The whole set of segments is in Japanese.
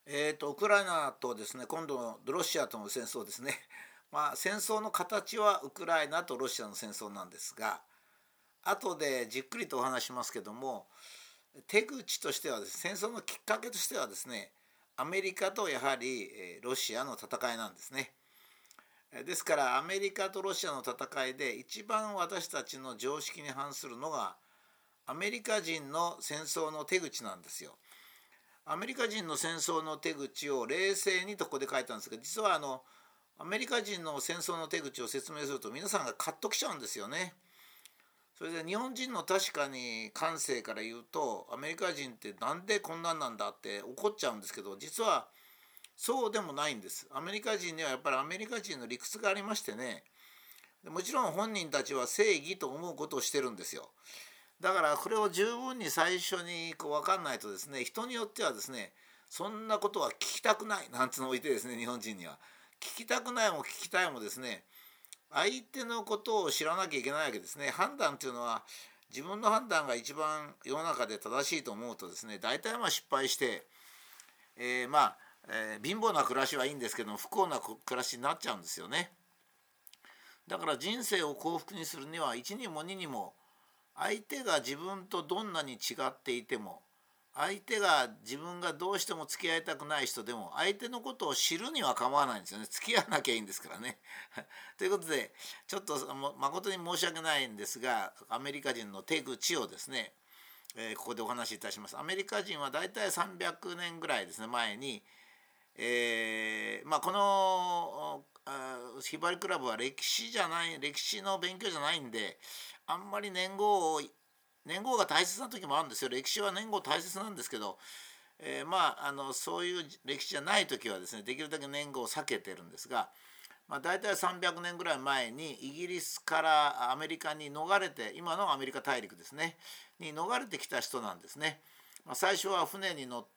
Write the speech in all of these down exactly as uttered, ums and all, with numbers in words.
えーと、ウクライナとですね、今度のロシアとの戦争ですね。まあ、戦争の形はウクライナとロシアの戦争なんですが、後でじっくりとお話しますけども、手口としてはですね、戦争のきっかけとしてはですね、アメリカとやはりえーロシアの戦いなんですね。えーですからアメリカとロシアの戦いで一番私たちの常識に反するのがアメリカ人の戦争の手口なんですよ。アメリカ人の戦争の手口を冷静にとここで書いたんですが、実はあのアメリカ人の戦争の手口を説明すると皆さんがカッときちゃうんですよね。それで日本人の確かに感性から言うとアメリカ人ってなんでこんなんなんだって怒っちゃうんですけど、実はそうでもないんです。アメリカ人にはやっぱりアメリカ人の理屈がありましてね、もちろん本人たちは正義と思うことをしてるんですよ。だからこれを十分に最初にこう分かんないとですね、人によってはですね、そんなことは聞きたくないなんてのをいてですね、日本人には聞きたくないも聞きたいもですね、相手のことを知らなきゃいけないわけですね。判断っていうのは自分の判断が一番世の中で正しいと思うとですね、大体まあ失敗して、えー、まあ、えー貧乏な暮らしはいいんですけども、不幸な暮らしになっちゃうんですよね。だから人生を幸福にするには一にも二にも相手が自分とどんなに違っていても、相手が自分がどうしても付き合いたくない人でも相手のことを知るには構わないんですよね。付き合わなきゃいいんですからね。ということでちょっと誠に申し訳ないんですが、アメリカ人の手口をですね、えーここでお話しいたします。アメリカ人はだいたいさんびゃくねんぐらいですね前に、えーまあ、このひばりクラブは歴史じゃない歴史の勉強じゃないんで、あんまり年号を年号が大切な時もあるんですよ。歴史は年号大切なんですけど、えーまああのそういう歴史じゃない時はですね、できるだけ年号を避けてるんですが、まあ、大体さんびゃくねんぐらい前にイギリスからアメリカに逃れて、今のアメリカ大陸ですねに逃れてきた人なんですね。まあ、最初は船に乗って、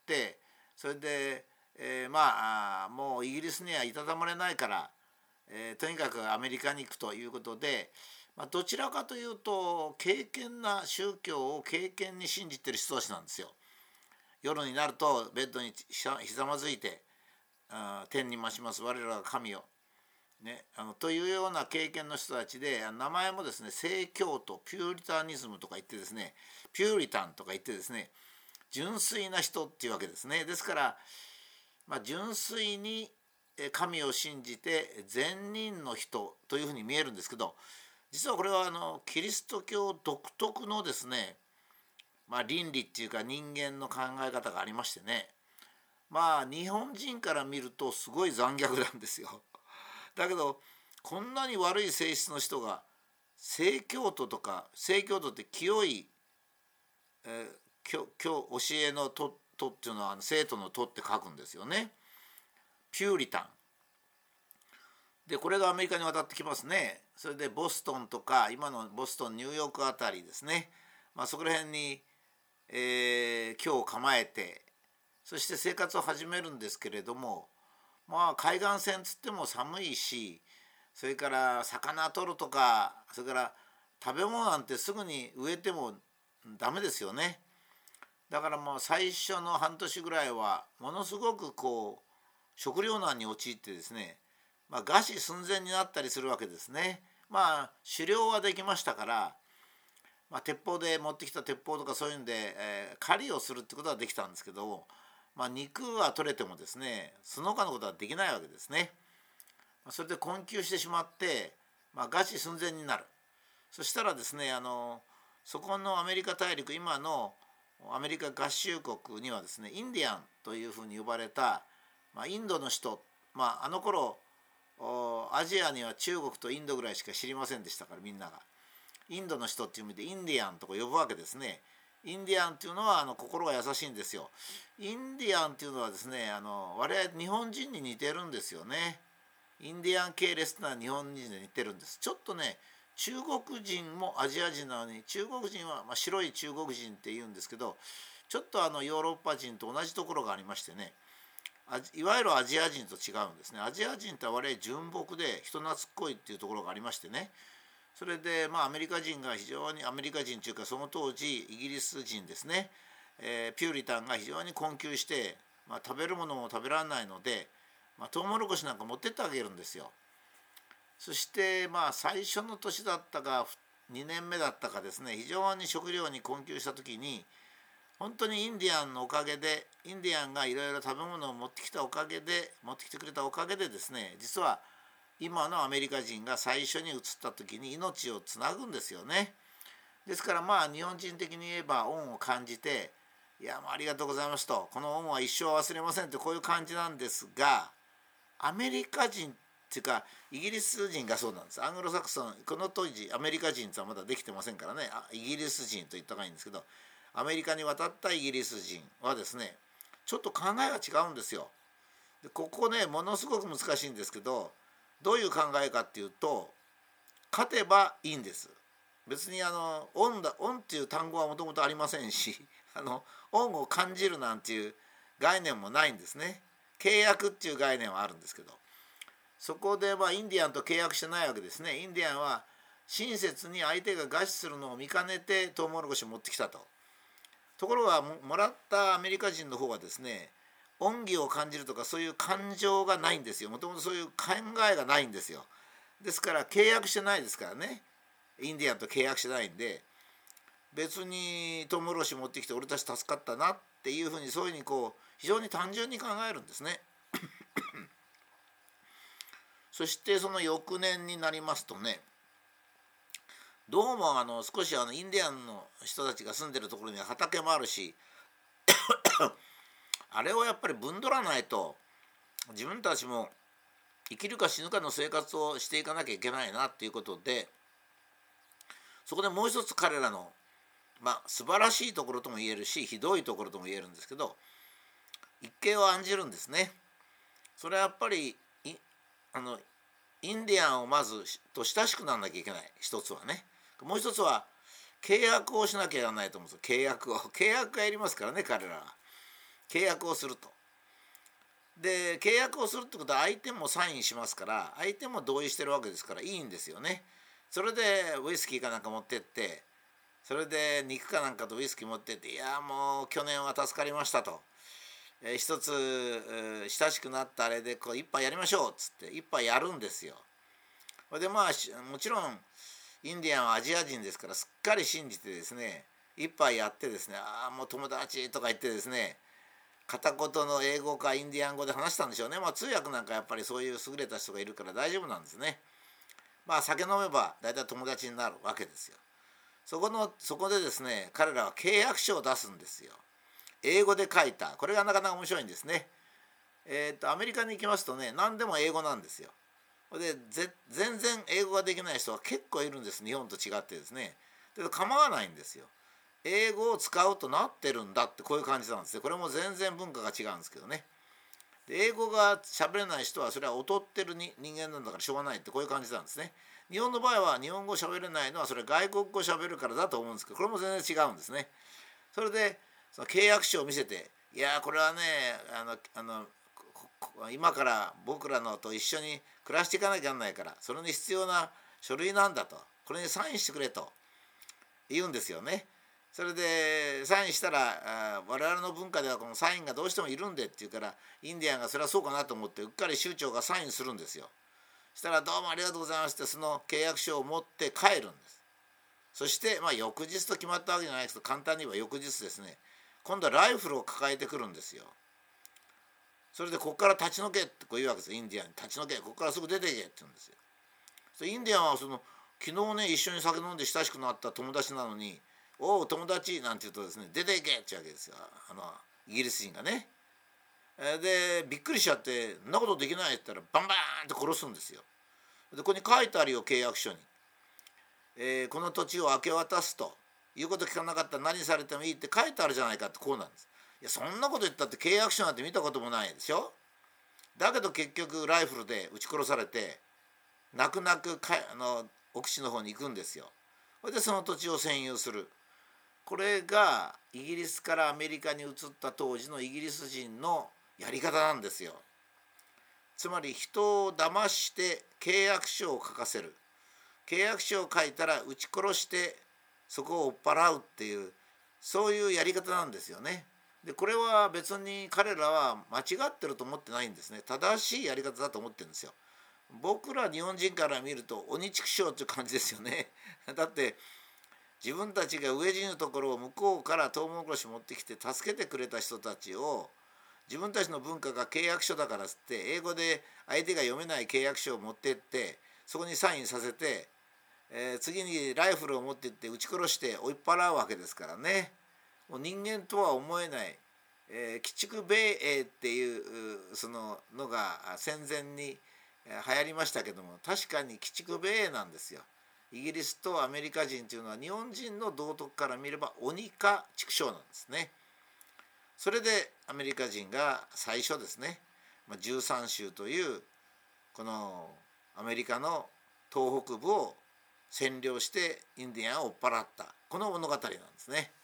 それで、えーまあもうイギリスにはいたたまれないから、えーとにかくアメリカに行くということで、まあ、どちらかというと敬虔な宗教を敬虔に信じてる人たちなんですよ。夜になるとベッドにひざまずいて「あ天に増します我らが神よ」ね、あのというような経験の人たちで、名前もですね正教徒ピューリタニズムとか言ってですね、ピューリタンとか言ってですね、純粋な人っていうわけですね。ですから、まあ、純粋に神を信じて善人の人というふうに見えるんですけど、実はこれはあのキリスト教独特のですね、まあ、倫理っていうか人間の考え方がありましてね、まあ日本人から見るとすごい残虐なんですよ。だけどこんなに悪い性質の人が正教徒とか、正教徒って清い、えー、教教教えのととっていうのは生徒のとって書くんですよね。ピューリタンで、これがアメリカに渡ってきますね。それでボストンとか、今のボストンニューヨークあたりですね、まあ、そこら辺に、えー、居を構えて、そして生活を始めるんですけれども、まあ海岸線つっても寒いし、それから魚取るとか、それから食べ物なんてすぐに植えてもダメですよね。だからもう最初の半年ぐらいはものすごくこう食糧難に陥ってですね、まあ、餓死寸前になったりするわけですね。まあ狩猟はできましたから、まあ、鉄砲で持ってきた鉄砲とかそういうんで、えー狩りをするってことはできたんですけど、まあ、肉は取れてもですねその他のことはできないわけですね。それで困窮してしまって、まあ、餓死寸前になる。そしたらですね、あのそこのアメリカ大陸、今のアメリカ合衆国にはですね、インディアンというふうに呼ばれた、まあ、インドの人、まあ、あの頃アジアには中国とインドぐらいしか知りませんでしたから、みんながインドの人っていう意味でインディアンとか呼ぶわけですね。インディアンっていうのはあの心が優しいんですよ。インディアンっていうのはですね、あの我々日本人に似てるんですよね。インディアン系列というのは日本人で似てるんです。ちょっとね、中国人もアジア人なのに、中国人は、まあ、白い中国人って言うんですけど、ちょっとあのヨーロッパ人と同じところがありましてね、いわゆるアジア人と違うんですね。アジア人って我々純朴で人懐っこいっていうところがありましてね、それでまあアメリカ人が非常に、アメリカ人というかその当時イギリス人ですね、えーピューリタンが非常に困窮して、 まあ、食べるものも食べられないので、まあ、トウモロコシなんか持ってってあげるんですよ。そしてまあ最初の年だったかにねんめだったかですね、非常に食料に困窮した時に、本当にインディアンのおかげで、インディアンがいろいろ食べ物を持ってきたおかげで持ってきてくれたおかげでですね、実は今のアメリカ人が最初に移った時に命をつなぐんですよね。ですからまあ日本人的に言えば恩を感じて、いやもうありがとうございますと、この恩は一生忘れませんってこういう感じなんですが、アメリカ人っていうかイギリス人がそうなんです。アングロサクソン、この当時アメリカ人ってはまだできてませんからね、あイギリス人と言った方がいいんですけど、アメリカに渡ったイギリス人はですね、ちょっと考えが違うんですよ。でここね、ものすごく難しいんですけど、どういう考えかっていうと、勝てばいいんです。別にあの恩だ、恩っていう単語はもともとありませんし、あの恩を感じるなんていう概念もないんですね。契約っていう概念はあるんですけど、そこでまあインディアンと契約してないわけですね。インディアンは親切に相手が餓死するのを見かねてトウモロコシを持ってきたと。ところが も, もらったアメリカ人の方はですね、恩義を感じるとかそういう感情がないんですよ。もともとそういう考えがないんですよ。ですから契約してないですからね、インディアンと契約してないんで、別にトウモロコシ持ってきて俺たち助かったなっていうふうに、そういうふうにこう非常に単純に考えるんですね。そしてその翌年になりますとね、どうもあの少しあのインディアンの人たちが住んでるところには畑もあるし、あれをやっぱりぶんどらないと自分たちも生きるか死ぬかの生活をしていかなきゃいけないなっていうことで、そこでもう一つ彼らのまあ素晴らしいところとも言えるし、ひどいところとも言えるんですけど、一計を案じるんですね。それはやっぱりいあのインディアンをまずと親しくならなきゃいけない、一つはね。もう一つは契約をしなきゃいけないと思うんですよ。契約を契約がやりますからね、彼らは。契約をすると。で契約をするってことは相手もサインしますから、相手も同意してるわけですからいいんですよね。それでウイスキーかなんか持ってって、それで肉かなんかとウイスキー持ってって、いやもう去年は助かりましたと、えー、一つ、えー、親しくなったあれでこう一杯やりましょうっつって一杯やるんですよ。でまあもちろんインディアンはアジア人ですからすっかり信じてですね、一杯やってですね、ああもう友達とか言ってですね、片言の英語かインディアン語で話したんでしょうね。まあ通訳なんかやっぱりそういう優れた人がいるから大丈夫なんですね。まあ酒飲めば大体友達になるわけですよ。そこのそこでですね、彼らは契約書を出すんですよ。英語で書いた。これがなかなか面白いんですね。えっとアメリカに行きますとね、何でも英語なんですよ。でぜ全然英語ができない人は結構いるんです、日本と違ってですね。けど構わないんですよ。英語を使うとなってるんだって、こういう感じなんですね。これも全然文化が違うんですけどね。で英語が喋れない人はそれは劣ってるに人間なんだからしょうがないって、こういう感じなんですね。日本の場合は日本語喋れないのはそれ外国語喋るからだと思うんですけど、これも全然違うんですね。それでその契約書を見せて、いやこれはね、あのあの今から僕らのと一緒に暮らしていかなきゃならないから、それに必要な書類なんだと、これにサインしてくれと言うんですよね。それでサインしたら、我々の文化ではこのサインがどうしてもいるんでって言うから、インディアンがそれはそうかなと思ってうっかり州長がサインするんですよ。そしたらどうもありがとうございますって、その契約書を持って帰るんです。そしてまあ翌日と決まったわけじゃないですけど、簡単に言えば翌日ですね、今度はライフルを抱えてくるんですよ。それでここから立ち退けってこう言うわけですよ。インディアンに立ち退け、ここからすぐ出ていけって言うんですよ。そインディアンはその昨日ね一緒に酒飲んで親しくなった友達なのに、おう友達なんて言うとですね、出ていけってわけですよ、あのイギリス人がね。でびっくりしちゃって、そんなことできないって言ったらバンバーンって殺すんですよ。でここに書いてあるよ、契約書に、えー、この土地を明け渡すということ聞かなかったら何されてもいいって書いてあるじゃないかって、こうなんです。いやそんなこと言ったって契約書なんて見たこともないでしょ。だけど結局ライフルで撃ち殺されて、泣く泣くかあの奥地の方に行くんですよ。それでその土地を占有する。これがイギリスからアメリカに移った当時のイギリス人のやり方なんですよ。つまり人を騙して契約書を書かせる。契約書を書いたら撃ち殺してそこを追っ払うっていう、そういうやり方なんですよね。 でこれは別に彼らは間違ってると思ってないんですね。正しいやり方だと思ってるんですよ。僕ら日本人から見ると鬼畜生っていう感じですよね。だって自分たちが飢え死ぬところを向こうからトウモロコシ持ってきて助けてくれた人たちを、自分たちの文化が契約書だからっつって英語で相手が読めない契約書を持ってってそこにサインさせて、えー次にライフルを持ってって撃ち殺して追い払うわけですからね。もう人間とは思えない、えー鬼畜米英っていううそののが戦前にえー流行りましたけども、確かに鬼畜米英なんですよ。イギリスとアメリカ人というのは日本人の道徳から見れば鬼か畜生なんですね。それでアメリカ人が最初ですね、まあじゅうさん州というこのアメリカの東北部を占領してインディアンを追っ払った、この物語なんですね。